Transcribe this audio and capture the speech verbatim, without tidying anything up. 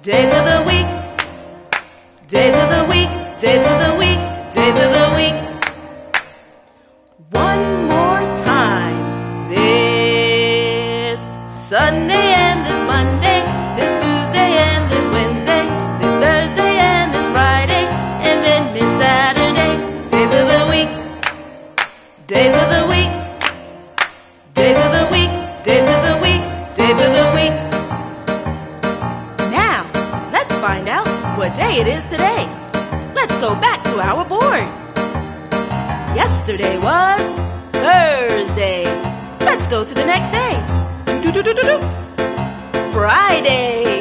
Days of the week, days of the week, days of the week, days of the week. One more time. There's Sunday and there's Monday, there's Tuesday and there's Wednesday, there's Thursday and there's Friday, and then there's Saturday. Days of the week, days of the week, days of the week, days of the week, days of the week. Now, let's find out what day it is today. Let's go back to our board. Yesterday was Thursday. Let's go to the next day. Do-do-do-do-do. Friday.